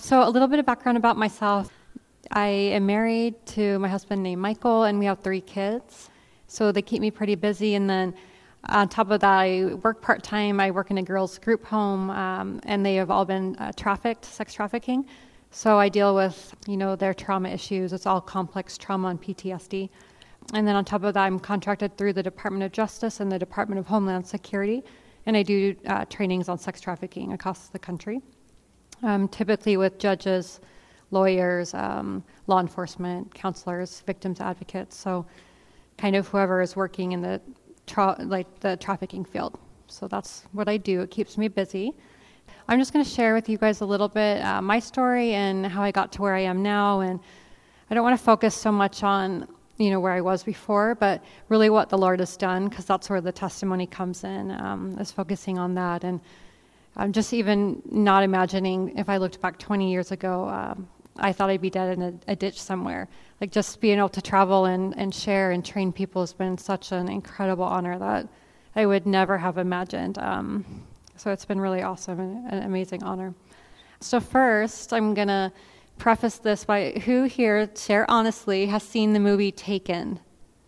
So a little bit of background about myself. I am married to my husband named Michael, and we have 3 kids. So they keep me pretty busy. And then on top of that, I work part-time. I work in a girls' group home, and they have all been sex trafficking. So I deal with, their trauma issues. It's all complex trauma and PTSD. And then on top of that, I'm contracted through the Department of Justice and the Department of Homeland Security, and I do trainings on sex trafficking across the country, typically with judges, lawyers, law enforcement, counselors, victims advocates, so kind of whoever is working in the trafficking field. So that's what I do. It keeps me busy. I'm just going to share with you guys a little bit my story and how I got to where I am now, and I don't want to focus so much on where I was before, but really what the Lord has done, because that's where the testimony comes in, is focusing on that. And I'm just even not imagining if I looked back 20 years ago, I thought I'd be dead in a ditch somewhere. Like just being able to travel and share and train people has been such an incredible honor that I would never have imagined. So it's been really awesome and an amazing honor. So first, I'm going to preface this by who here, share honestly, has seen the movie Taken?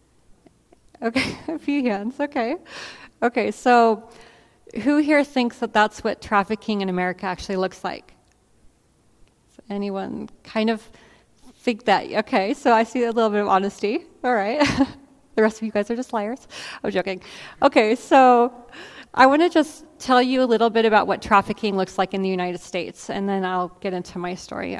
Okay, a few hands, okay. Okay, so who here thinks that that's what trafficking in America actually looks like? Does anyone kind of think that? Okay, so I see a little bit of honesty. All right. The rest of you guys are just liars. I'm joking. Okay, so I want to just tell you a little bit about what trafficking looks like in the United States, and then I'll get into my story.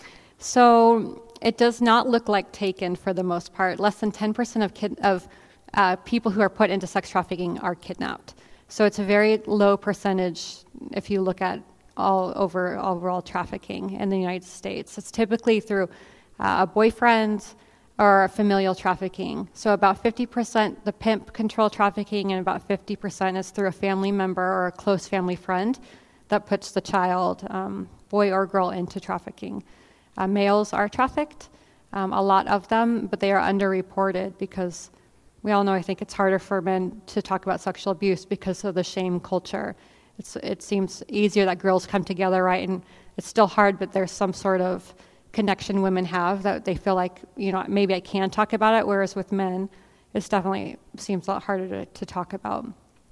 So it does not look like Taken for the most part. Less than 10% of people who are put into sex trafficking are kidnapped. So it's a very low percentage if you look at overall trafficking in the United States. It's typically through a boyfriend or familial trafficking. So about 50% the pimp control trafficking, and about 50% is through a family member or a close family friend that puts the child, boy or girl, into trafficking. Males are trafficked, a lot of them, but they are underreported because we all know, I think it's harder for men to talk about sexual abuse because of the shame culture. It seems easier that girls come together, right? And it's still hard, but there's some sort of connection women have that they feel like, maybe I can talk about it, whereas with men, it definitely seems a lot harder to talk about.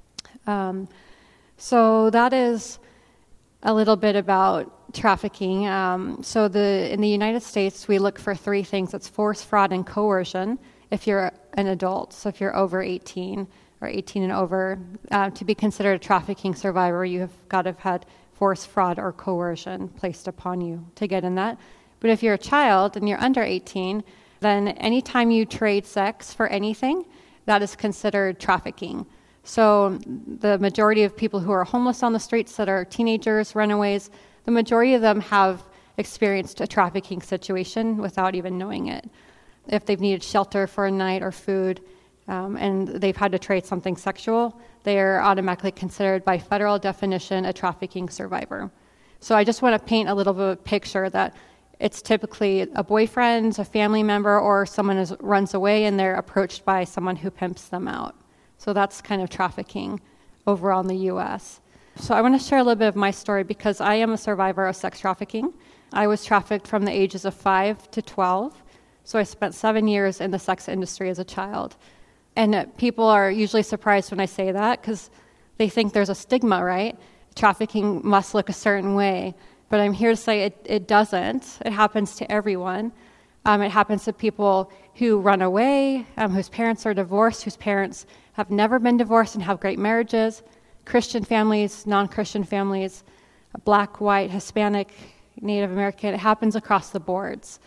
So that is a little bit about trafficking. So in the United States, we look for 3 things. It's force, fraud, and coercion if you're an adult. So if you're over 18 or 18 and over, to be considered a trafficking survivor, you have got to have had force, fraud, or coercion placed upon you to get in that. But if you're a child and you're under 18, then anytime you trade sex for anything, that is considered trafficking. So the majority of people who are homeless on the streets that are teenagers, runaways, the majority of them have experienced a trafficking situation without even knowing it. If they've needed shelter for a night or food, and they've had to trade something sexual, they are automatically considered by federal definition a trafficking survivor. So I just want to paint a little bit of a picture that it's typically a boyfriend, a family member, or someone runs away and they're approached by someone who pimps them out. So that's kind of trafficking overall in the U.S. So I want to share a little bit of my story because I am a survivor of sex trafficking. I was trafficked from the ages of 5 to 12. So I spent 7 years in the sex industry as a child. And people are usually surprised when I say that because they think there's a stigma, right? Trafficking must look a certain way. But I'm here to say it doesn't. It happens to everyone. It happens to people who run away, whose parents are divorced, whose parents have never been divorced and have great marriages, Christian families, non-Christian families, Black, white, Hispanic, Native American. It happens across the boards.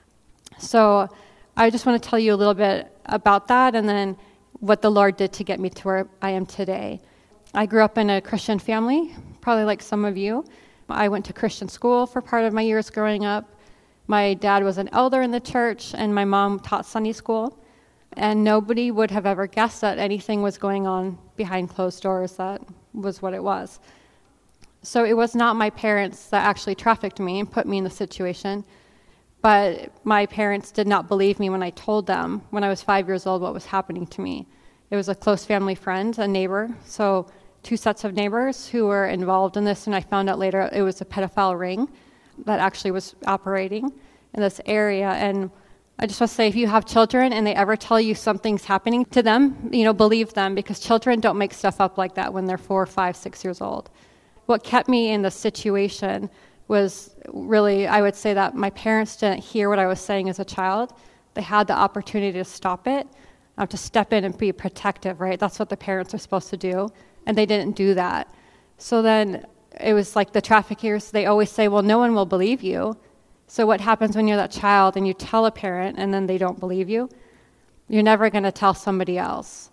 So I just want to tell you a little bit about that and then what the Lord did to get me to where I am today. I grew up in a Christian family, probably like some of you. I went to Christian school for part of my years growing up. My dad was an elder in the church, and my mom taught Sunday school. And nobody would have ever guessed that anything was going on behind closed doors. That was what it was. So it was not my parents that actually trafficked me and put me in the situation. But my parents did not believe me when I told them when I was 5 years old what was happening to me. It was a close family friend, a neighbor. So 2 sets of neighbors who were involved in this, and I found out later it was a pedophile ring. that actually was operating in this area. And I just want to say, if you have children and they ever tell you something's happening to them, believe them, because children don't make stuff up like that when they're 4, 5, 6 years old. What kept me in the situation was really, I would say that my parents didn't hear what I was saying as a child. They had the opportunity to stop it, to step in and be protective, right? That's what the parents are supposed to do, and they didn't do that. So then it was like the traffickers, they always say, well, no one will believe you. So what happens when you're that child and you tell a parent and then they don't believe you? You're never going to tell somebody else.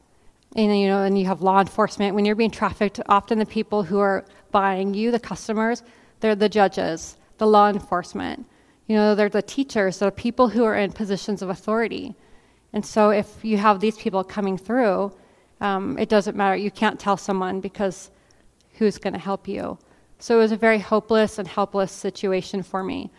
And you have law enforcement. When you're being trafficked, often the people who are buying you, the customers, they're the judges, the law enforcement. They're the teachers, the people who are in positions of authority. And so if you have these people coming through, it doesn't matter. You can't tell someone, because who's going to help you? So it was a very hopeless and helpless situation for me.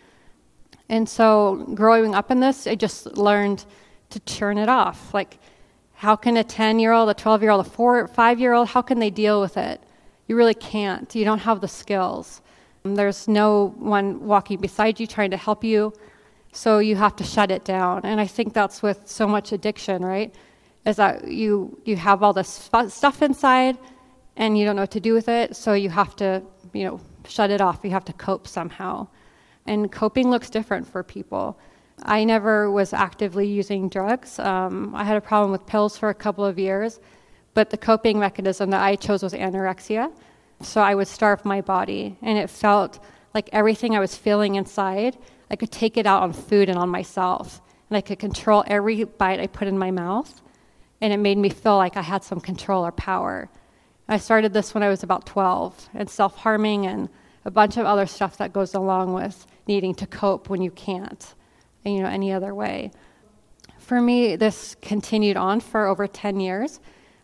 And so growing up in this, I just learned to turn it off. Like, how can a 10-year-old, a 12-year-old, a 4 or 5-year-old, how can they deal with it? You really can't. You don't have the skills. There's no one walking beside you trying to help you, so you have to shut it down. And I think that's with so much addiction, right? Is that you have all this stuff inside, and you don't know what to do with it, so you have to, shut it off. You have to cope somehow. And coping looks different for people. I never was actively using drugs. I had a problem with pills for a couple of years, but the coping mechanism that I chose was anorexia. So I would starve my body, and it felt like everything I was feeling inside, I could take it out on food and on myself, and I could control every bite I put in my mouth, and it made me feel like I had some control or power. I started this when I was about 12, and self-harming and a bunch of other stuff that goes along with needing to cope when you can't, any other way. For me, this continued on for over 10 years.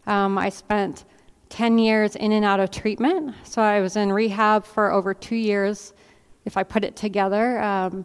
I spent 10 years in and out of treatment. So I was in rehab for over 2 years, if I put it together,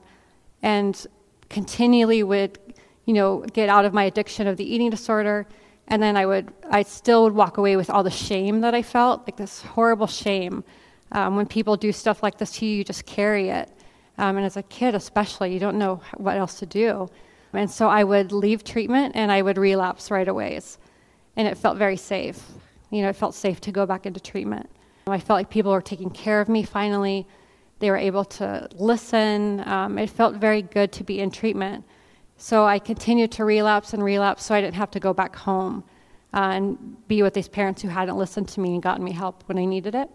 and continually would, get out of my addiction of the eating disorder. And then I still would walk away with all the shame that I felt, like this horrible shame. When people do stuff like this to you, you just carry it. And as a kid especially, you don't know what else to do. And so I would leave treatment and I would relapse right away. And it felt very safe. It felt safe to go back into treatment. I felt like people were taking care of me finally. They were able to listen. It felt very good to be in treatment. So I continued to relapse so I didn't have to go back home and be with these parents who hadn't listened to me and gotten me help when I needed it.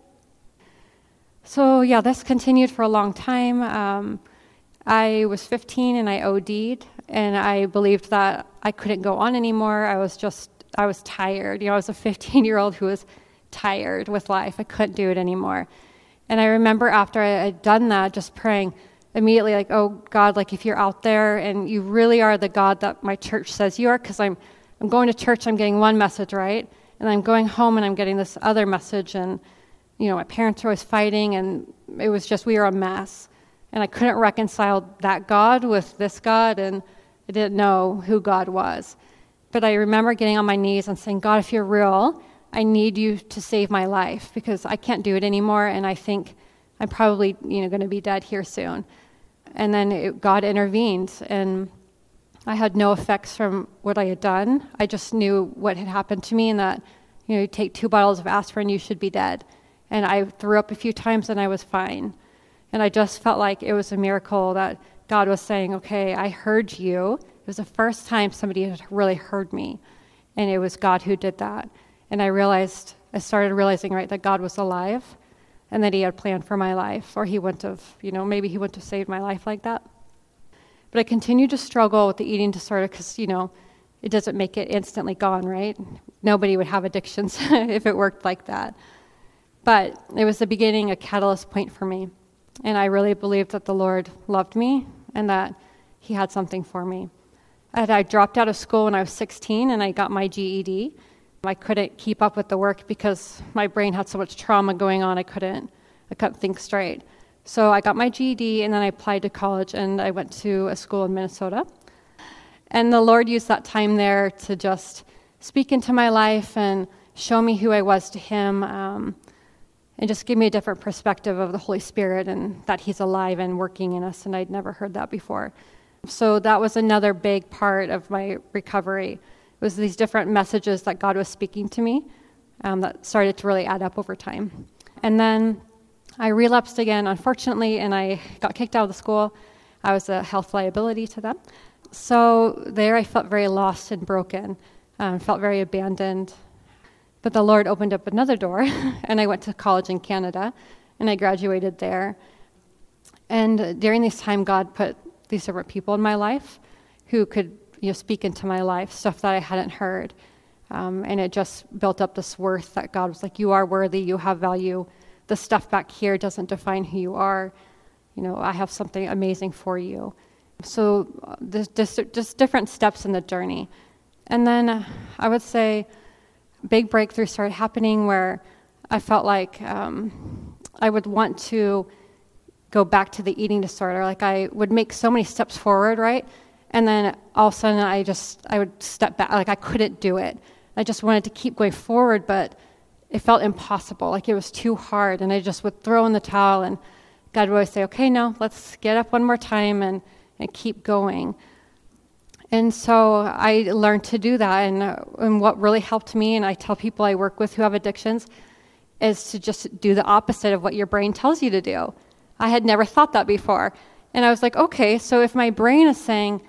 So yeah, this continued for a long time. I was 15 and I OD'd, and I believed that I couldn't go on anymore. I was tired. I was a 15-year-old who was tired with life. I couldn't do it anymore. And I remember after I had done that, just praying immediately, like, oh God, like if you're out there and you really are the God that my church says you are, because I'm going to church, I'm getting one message, right? And I'm going home and I'm getting this other message, and my parents were always fighting, and it was just, we were a mess. And I couldn't reconcile that God with this God, and I didn't know who God was. But I remember getting on my knees and saying, God, if you're real, I need you to save my life, because I can't do it anymore, and I think I'm probably going to be dead here soon. And then God intervened, and I had no effects from what I had done. I just knew what had happened to me, and that you take 2 bottles of aspirin, you should be dead. And I threw up a few times and I was fine. And I just felt like it was a miracle that God was saying, okay, I heard you. It was the first time somebody had really heard me. And it was God who did that. And I started realizing, right, that God was alive and that he had a plan for my life, or he wouldn't have, maybe he wouldn't have saved my life like that. But I continued to struggle with the eating disorder because, it doesn't make it instantly gone, right? Nobody would have addictions if it worked like that. But it was the beginning, a catalyst point for me. And I really believed that the Lord loved me and that he had something for me. I dropped out of school when I was 16 and I got my GED. I couldn't keep up with the work because my brain had so much trauma going on, I couldn't think straight. So I got my GED and then I applied to college, and I went to a school in Minnesota. And the Lord used that time there to just speak into my life and show me who I was to him. and just gave me a different perspective of the Holy Spirit and that he's alive and working in us, and I'd never heard that before. So that was another big part of my recovery. It was these different messages that God was speaking to me that started to really add up over time. And then I relapsed again, unfortunately, and I got kicked out of the school. I was a health liability to them. So there I felt very lost and broken, felt very abandoned. But the Lord opened up another door, and I went to college in Canada, and I graduated there. And during this time, God put these different people in my life who could speak into my life, stuff that I hadn't heard. And it just built up this worth that God was like, you are worthy, you have value. The stuff back here doesn't define who you are. I have something amazing for you. So there's just different steps in the journey. And then I would say big breakthroughs started happening where I felt like I would want to go back to the eating disorder. Like I would make so many steps forward, right? And then all of a sudden I would step back, like I couldn't do it. I just wanted to keep going forward, but it felt impossible, like it was too hard. And I just would throw in the towel, and God would always say, okay, no, let's get up one more time and keep going. And so I learned to do that. And what really helped me, and I tell people I work with who have addictions, is to just do the opposite of what your brain tells you to do. I had never thought that before. And I was like, okay, so if my brain is saying,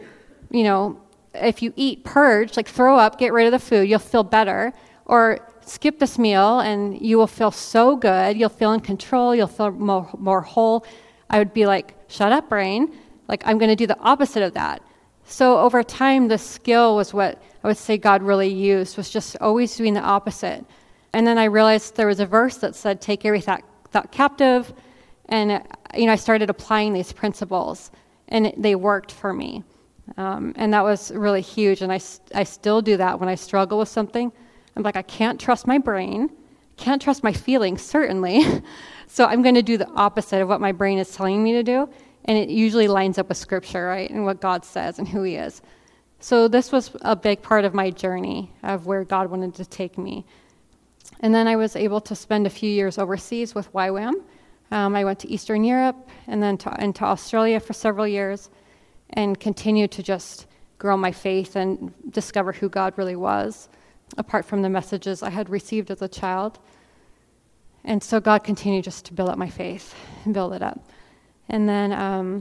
if you eat, purge, like throw up, get rid of the food, you'll feel better. Or skip this meal and you will feel so good. You'll feel in control. You'll feel more whole. I would be like, shut up, brain. Like, I'm going to do the opposite of that. So over time, the skill was what I would say God really used, was just always doing the opposite. And then I realized there was a verse that said, take every thought captive. And, I started applying these principles, and they worked for me. And that was really huge. And I still do that when I struggle with something. I'm like, I can't trust my brain, can't trust my feelings, certainly. So I'm going to do the opposite of what my brain is telling me to do. And it usually lines up with Scripture, right, and what God says and who he is. So this was a big part of my journey of where God wanted to take me. And then I was able to spend a few years overseas with YWAM. I went to Eastern Europe and then into Australia for several years and continued to just grow my faith and discover who God really was, apart from the messages I had received as a child. And so God continued just to build up my faith and build it up. And then,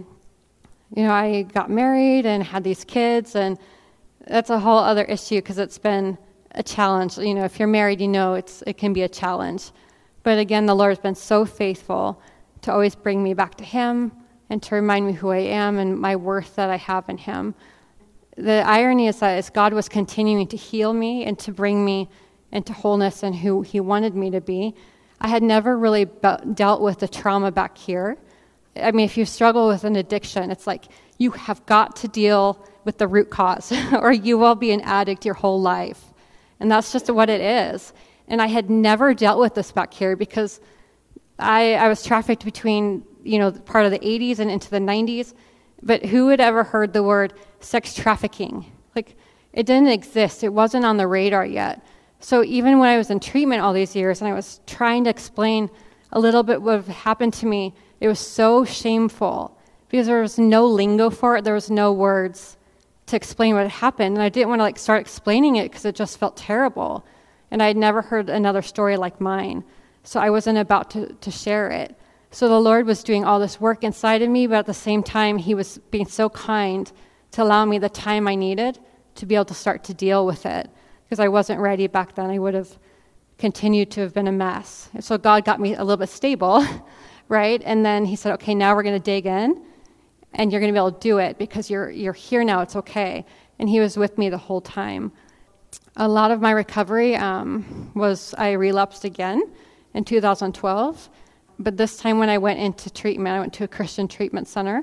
I got married and had these kids, and that's a whole other issue because it's been a challenge. If you're married, it can be a challenge. But again, the Lord's been so faithful to always bring me back to him and to remind me who I am and my worth that I have in him. The irony is that as God was continuing to heal me and to bring me into wholeness and who he wanted me to be, I had never really dealt with the trauma back here. I mean, if you struggle with an addiction, it's like you have got to deal with the root cause or you will be an addict your whole life. And that's just what it is. And I had never dealt with this back here because I was trafficked between, part of the 80s and into the 90s. But who had ever heard the word sex trafficking? Like, it didn't exist. It wasn't on the radar yet. So even when I was in treatment all these years and I was trying to explain a little bit what happened to me, it was so shameful because there was no lingo for it. There was no words to explain what had happened. And I didn't want to start explaining it because it just felt terrible. And I had never heard another story like mine. So I wasn't about to share it. So the Lord was doing all this work inside of me, but at the same time, he was being so kind to allow me the time I needed to be able to start to deal with it. Because I wasn't ready back then. I would have continued to have been a mess. And so God got me a little bit stable, right? And then he said, okay, now we're going to dig in, and you're going to be able to do it because you're here now. It's okay. And he was with me the whole time. A lot of my recovery was I relapsed again in 2012. But this time when I went into treatment, I went to a Christian treatment center,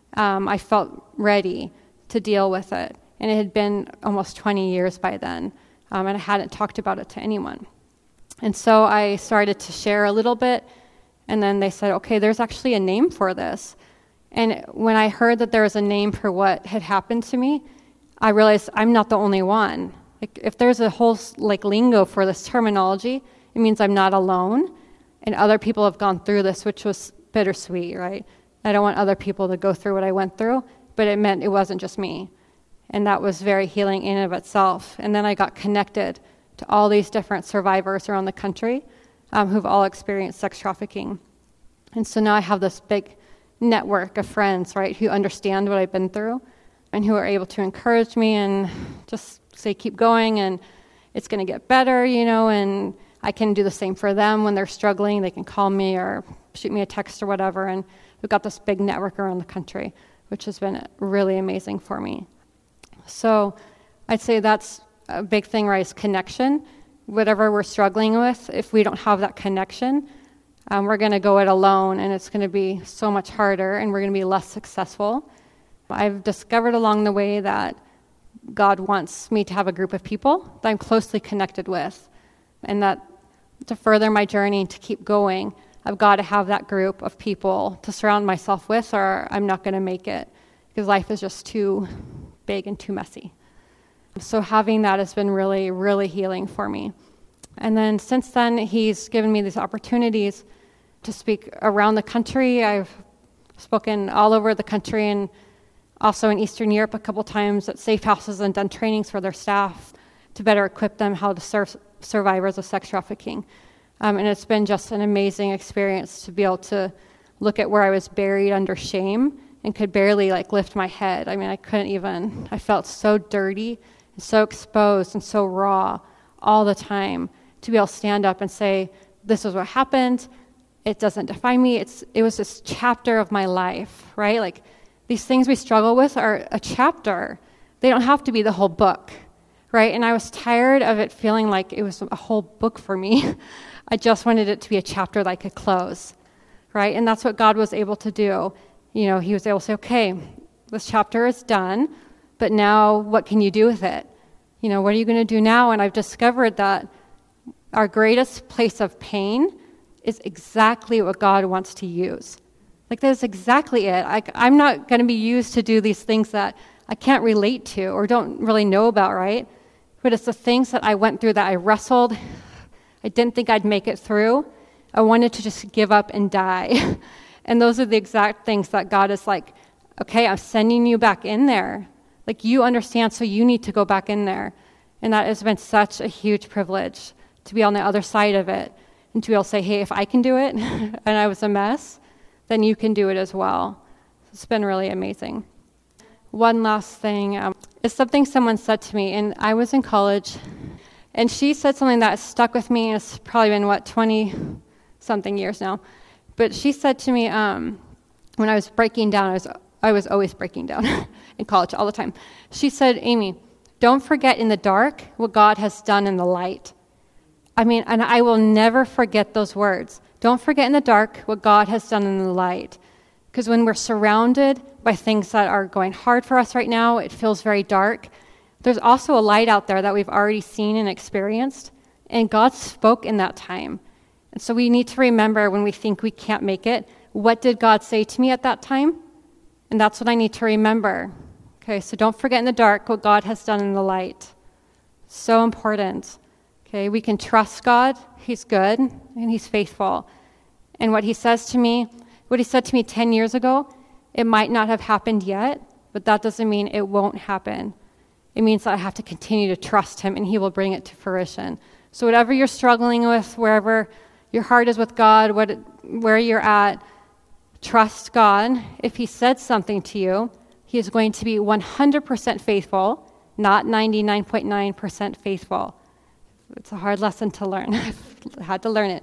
I felt ready to deal with it. And it had been almost 20 years by then, and I hadn't talked about it to anyone. And so I started to share a little bit, and then they said, okay, there's actually a name for this. And when I heard that there was a name for what had happened to me, I realized I'm not the only one. Like, if there's a whole lingo for this terminology, it means I'm not alone. And other people have gone through this, which was bittersweet, right? I don't want other people to go through what I went through, but it meant it wasn't just me. And that was very healing in and of itself. And then I got connected to all these different survivors around the country who've all experienced sex trafficking. And so now I have this big network of friends, right, who understand what I've been through and who are able to encourage me and just say, keep going, and it's going to get better, and I can do the same for them when they're struggling. They can call me or shoot me a text or whatever, and we've got this big network around the country, which has been really amazing for me. So I'd say that's a big thing, right, is connection. Whatever we're struggling with, if we don't have that connection, we're going to go it alone, and it's going to be so much harder, and we're going to be less successful. I've discovered along the way that God wants me to have a group of people that I'm closely connected with, and that to further my journey, to keep going, I've got to have that group of people to surround myself with, or I'm not going to make it, because life is just too big and too messy. So having that has been really, really healing for me. And then since then, he's given me these opportunities to speak around the country. I've spoken all over the country and also in Eastern Europe a couple times at safe houses and done trainings for their staff to better equip them how to serve survivors of sex trafficking. And it's been just an amazing experience to be able to look at where I was buried under shame and could barely lift my head. I mean, I felt so dirty and so exposed and so raw all the time, to be able to stand up and say, this is what happened. It doesn't define me. It was this chapter of my life, right? These things we struggle with are a chapter. They don't have to be the whole book, right? And I was tired of it feeling like it was a whole book for me. I just wanted it to be a chapter that I could close, right? And that's what God was able to do. He was able to say, okay, this chapter is done, but now what can you do with it? What are you going to do now? And I've discovered that our greatest place of pain is exactly what God wants to use. That's exactly it. I'm not going to be used to do these things that I can't relate to or don't really know about, right? But it's the things that I went through that I wrestled. I didn't think I'd make it through. I wanted to just give up and die. And those are the exact things that God is like, okay, I'm sending you back in there. You understand, so you need to go back in there. And that has been such a huge privilege to be on the other side of it and to be able to say, hey, if I can do it and I was a mess, then you can do it as well. It's been really amazing. One last thing is something someone said to me, and I was in college, and she said something that stuck with me. It's probably been, 20-something years now. But she said to me when I was breaking down, I was always breaking down in college all the time. She said, Amy, don't forget in the dark what God has done in the light. And I will never forget those words. Don't forget in the dark what God has done in the light. Because when we're surrounded by things that are going hard for us right now, it feels very dark. There's also a light out there that we've already seen and experienced, and God spoke in that time. And so we need to remember when we think we can't make it, what did God say to me at that time? And that's what I need to remember. Okay, so don't forget in the dark what God has done in the light. So important. Okay, we can trust God. He's good and he's faithful. And what he said to me 10 years ago, it might not have happened yet, but that doesn't mean it won't happen. It means that I have to continue to trust him and he will bring it to fruition. So whatever you're struggling with, wherever your heart is with God, where you're at, trust God. If he said something to you, he is going to be 100% faithful, not 99.9% faithful. It's a hard lesson to learn. I've had to learn it.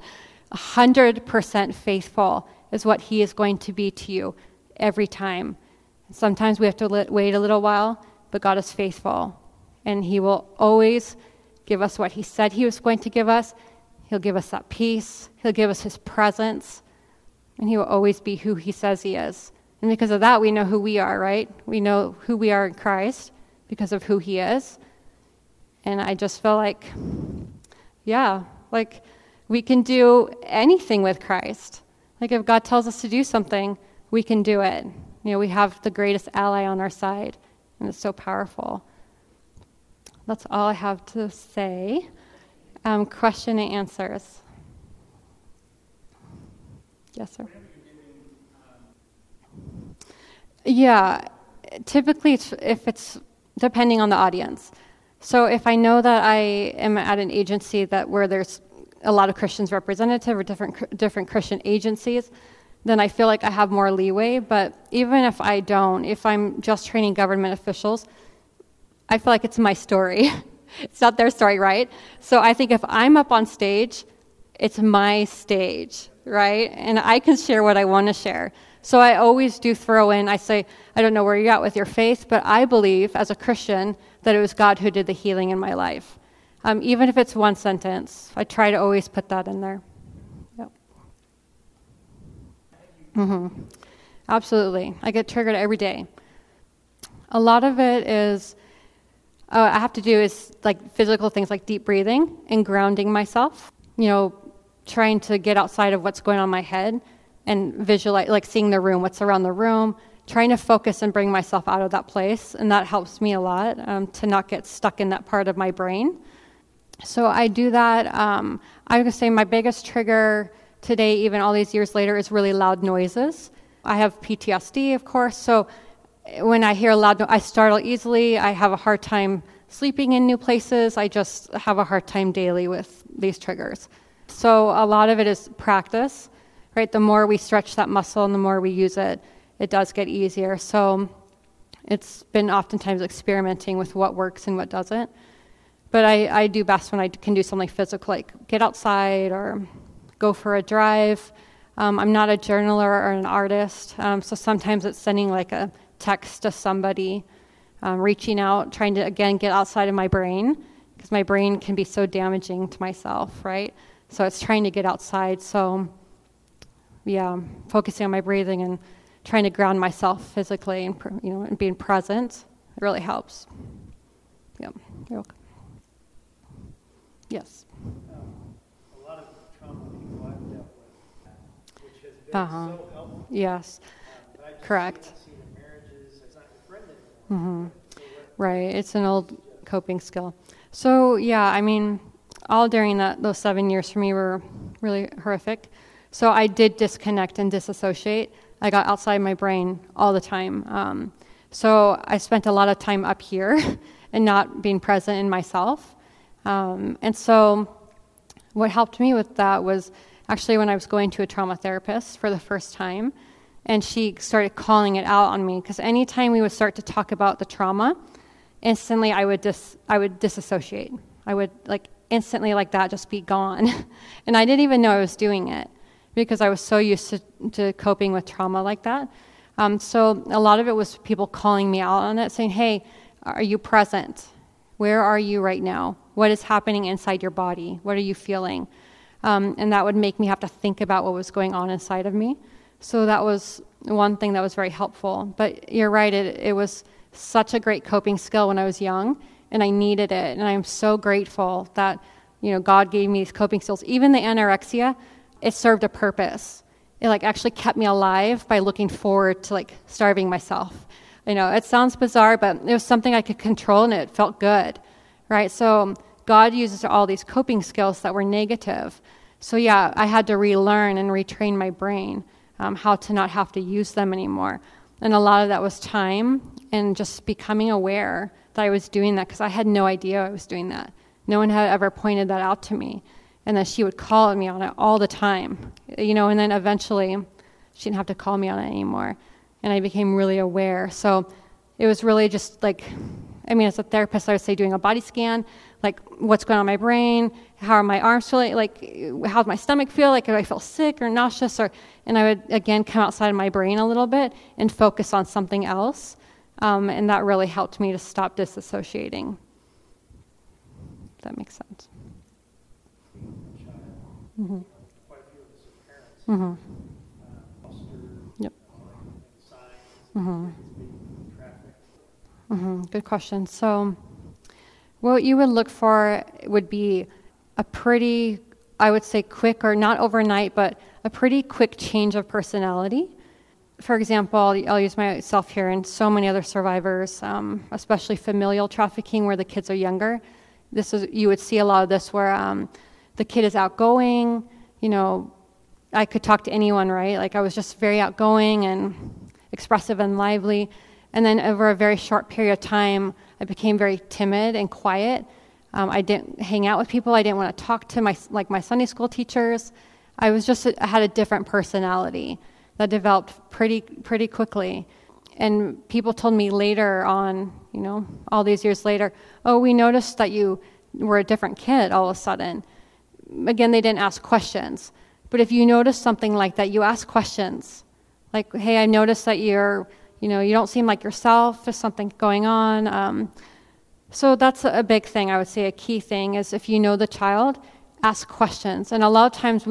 100% faithful is what he is going to be to you every time. Sometimes we have to wait a little while, but God is faithful. And he will always give us what he said he was going to give us. He'll give us that peace. He'll give us his presence. And he will always be who he says he is. And because of that, we know who we are, right? We know who we are in Christ because of who he is. And I just feel like, we can do anything with Christ. If God tells us to do something, we can do it. We have the greatest ally on our side, and it's so powerful. That's all I have to say. Question and answers. Yes, sir. Yeah, typically if it's depending on the audience. So if I know that I am at an agency where there's a lot of Christians representative or different Christian agencies, then I feel like I have more leeway. But even if I don't, if I'm just training government officials, I feel like it's my story. It's not their story, right? So I think if I'm up on stage, it's my stage, right? And I can share what I want to share. So I always do throw in, I say, I don't know where you're at with your faith, but I believe as a Christian that it was God who did the healing in my life. Even if it's one sentence, I try to always put that in there. Yep. Absolutely. I get triggered every day. A lot of it is, I have to do is like physical things like deep breathing and grounding myself, trying to get outside of what's going on in my head and visualize, like seeing the room, what's around the room, trying to focus and bring myself out of that place. And that helps me a lot to not get stuck in that part of my brain. So I do that. I would say my biggest trigger today, even all these years later, is really loud noises. I have PTSD, of course. So when I hear loud noise, I startle easily. I have a hard time sleeping in new places. I just have a hard time daily with these triggers. So a lot of it is practice, right? The more we stretch that muscle and the more we use it, it does get easier. So it's been oftentimes experimenting with what works and what doesn't. But I do best when I can do something physical, like get outside or go for a drive. I'm not a journaler or an artist, so sometimes it's sending like a text to somebody, reaching out, trying to, again, get outside of my brain, because my brain can be so damaging to myself, right? So it's trying to get outside. So, yeah, focusing on my breathing and trying to ground myself physically and, and being present, it really helps. Yeah, you're welcome. Yes. A lot of trauma people I've dealt with, which has been so helpful. Yes, But I just correct. see the marriages, it's not your friend anymore. Right, it's an old coping skill. So, yeah, I mean, all during those 7 years for me were really horrific. So I did disconnect and disassociate. I got outside my brain all the time. So I spent a lot of time up here and not being present in myself. And so what helped me with that was actually when I was going to a trauma therapist for the first time, and she started calling it out on me, because anytime we would start to talk about the trauma, instantly I would disassociate. I would instantly like that just be gone. And I didn't even know I was doing it because I was so used to coping with trauma like that. So a lot of it was people calling me out on it, saying, hey, are you present? Where are you right now? What is happening inside your body? What are you feeling? And that would make me have to think about what was going on inside of me. So that was one thing that was very helpful. But you're right, it was such a great coping skill when I was young, and I needed it. And I'm so grateful that, God gave me these coping skills. Even the anorexia, it served a purpose. It actually kept me alive by looking forward to starving myself. It sounds bizarre, but it was something I could control, and it felt good, right? So God uses all these coping skills that were negative. So yeah, I had to relearn and retrain my brain how to not have to use them anymore. And a lot of that was time and just becoming aware that I was doing that, because I had no idea I was doing that. No one had ever pointed that out to me. And then she would call me on it all the time, and then eventually she didn't have to call me on it anymore. And I became really aware. So it was really just as a therapist, I would say doing a body scan, what's going on in my brain, how are my arms feeling, how's my stomach feel, if I feel sick or nauseous, and I would, again, come outside of my brain a little bit and focus on something else. And that really helped me to stop disassociating. If that makes sense. Mm-hmm. Quite a few of us are parents. Mm-hmm. Foster, Yep. signs, Mm-hmm. traffic. Mm-hmm. Good question. So what you would look for would be a pretty, I would say, quick, or not overnight, but a pretty quick change of personality. For example, I'll use myself here and so many other survivors, especially familial trafficking where the kids are younger. You would see a lot of this where the kid is outgoing, I could talk to anyone, right? Like I was just very outgoing and expressive and lively. And then over a very short period of time, I became very timid and quiet. I didn't hang out with people. I didn't want to talk to my Sunday school teachers. I had a different personality that developed pretty quickly. And people told me later on, all these years later, oh, we noticed that you were a different kid all of a sudden. Again, they didn't ask questions. But if you notice something like that, you ask questions. Like, hey, I noticed that you don't seem like yourself. There's something going on. So that's a big thing. I would say a key thing is if you know the child, ask questions. And a lot of times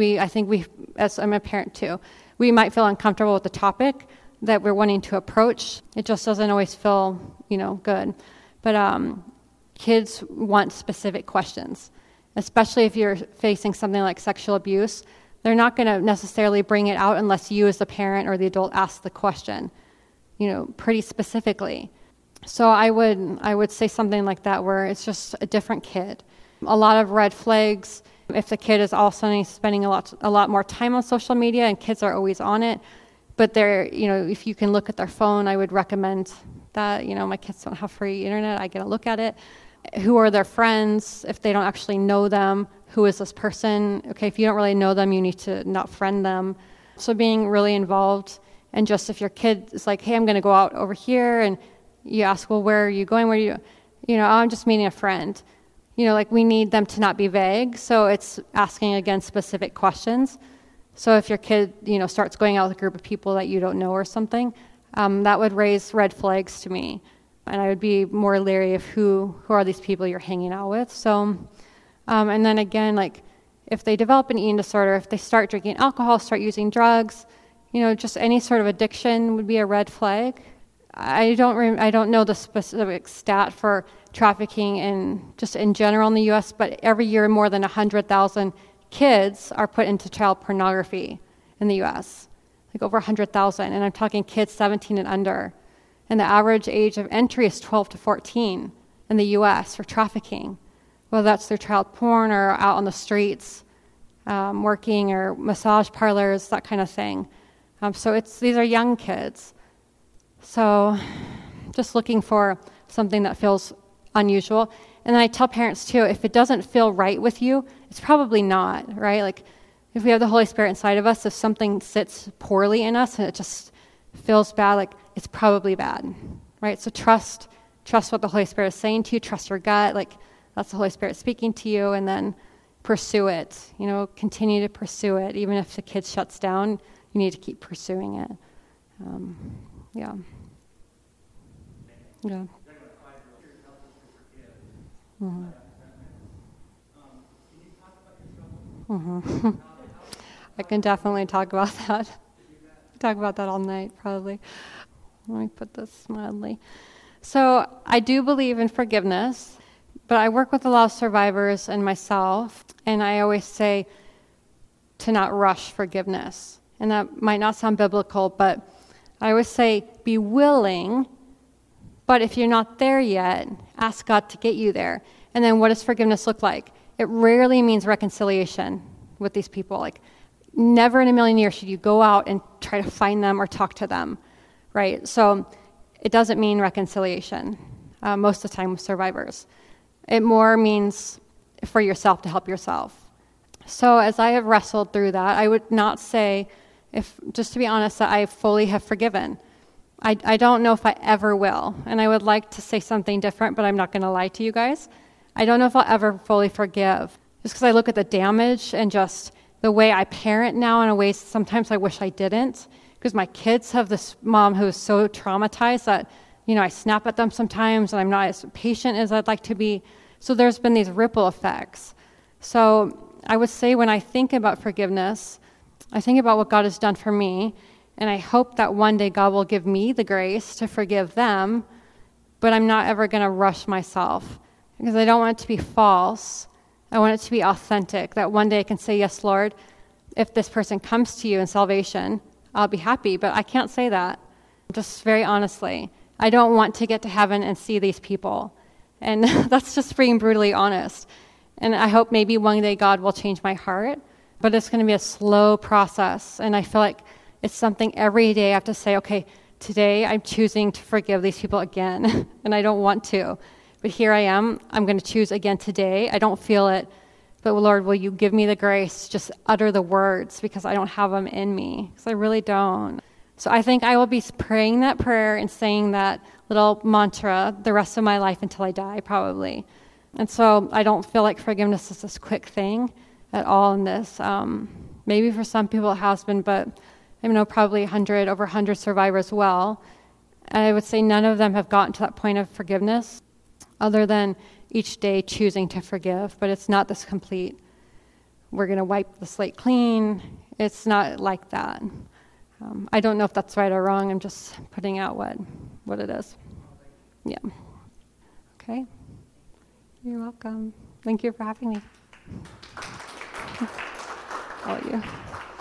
as I'm a parent too, we might feel uncomfortable with the topic that we're wanting to approach. It just doesn't always feel, good. But kids want specific questions, especially if you're facing something like sexual abuse. They're not going to necessarily bring it out unless you as the parent or the adult ask the question, pretty specifically. So I would say something like that where it's just a different kid. A lot of red flags. If the kid is all of a sudden spending a lot more time on social media, and kids are always on it, but they're, if you can look at their phone, I would recommend that. My kids don't have free internet. I get a look at it. Who are their friends? If they don't actually know them, who is this person? Okay, if you don't really know them, you need to not friend them. So being really involved, and just if your kid is like, hey, I'm going to go out over here, and you ask, well, where are you going? Oh, I'm just meeting a friend. We need them to not be vague. So it's asking, again, specific questions. So if your kid, starts going out with a group of people that you don't know or something, that would raise red flags to me. And I would be more leery of who are these people you're hanging out with. So, and then again, if they develop an eating disorder, if they start drinking alcohol, start using drugs, just any sort of addiction would be a red flag. I don't know the specific stat for trafficking in general in the U.S., but every year more than 100,000 kids are put into child pornography in the U.S., over 100,000. And I'm talking kids 17 and under. And the average age of entry is 12 to 14 in the U.S. for trafficking, whether that's through child porn or out on the streets, working, or massage parlors, that kind of thing. So these are young kids. So just looking for something that feels unusual. And then I tell parents too, if it doesn't feel right with you, it's probably not, right? If we have the Holy Spirit inside of us, if something sits poorly in us and it just feels bad, it's probably bad, right? So trust what the Holy Spirit is saying to you, trust your gut, that's the Holy Spirit speaking to you, and then pursue it, continue to pursue it. Even if the kid shuts down, you need to keep pursuing it. Yeah. Mm-hmm. Mm-hmm. I can definitely talk about that. Talk about that all night, probably. Let me put this mildly. So I do believe in forgiveness, but I work with a lot of survivors and myself, and I always say to not rush forgiveness. And that might not sound biblical, but I always say be willing, but if you're not there yet, ask God to get you there. And then what does forgiveness look like? It rarely means reconciliation with these people. Never in a million years should you go out and try to find them or talk to them, right? So it doesn't mean reconciliation most of the time with survivors. It more means for yourself to help yourself. So as I have wrestled through that, I would not say, just to be honest, that I fully have forgiven. I don't know if I ever will, and I would like to say something different, but I'm not going to lie to you guys. I don't know if I'll ever fully forgive, just because I look at the damage and just the way I parent now in a way sometimes I wish I didn't, because my kids have this mom who is so traumatized that, I snap at them sometimes and I'm not as patient as I'd like to be. So there's been these ripple effects. So I would say when I think about forgiveness, I think about what God has done for me, and I hope that one day God will give me the grace to forgive them, but I'm not ever going to rush myself, because I don't want it to be false. I want it to be authentic, that one day I can say, yes, Lord, if this person comes to you in salvation, I'll be happy, but I can't say that, just very honestly. I don't want to get to heaven and see these people, and that's just being brutally honest. And I hope maybe one day God will change my heart, but it's going to be a slow process. And I feel like it's something every day I have to say, okay, today I'm choosing to forgive these people again, and I don't want to. But here I am. I'm going to choose again today. I don't feel it. But Lord, will you give me the grace to just utter the words because I don't have them in me? Because I really don't. So I think I will be praying that prayer and saying that little mantra the rest of my life until I die, probably. And so I don't feel like forgiveness is this quick thing at all in this. Maybe for some people it has been, but I know probably over 100 survivors as well. And I would say none of them have gotten to that point of forgiveness other than each day choosing to forgive. But it's not this complete, we're going to wipe the slate clean. It's not like that. I don't know if that's right or wrong. I'm just putting out what it is. Yeah. Okay. You're welcome. Thank you for having me. All of you.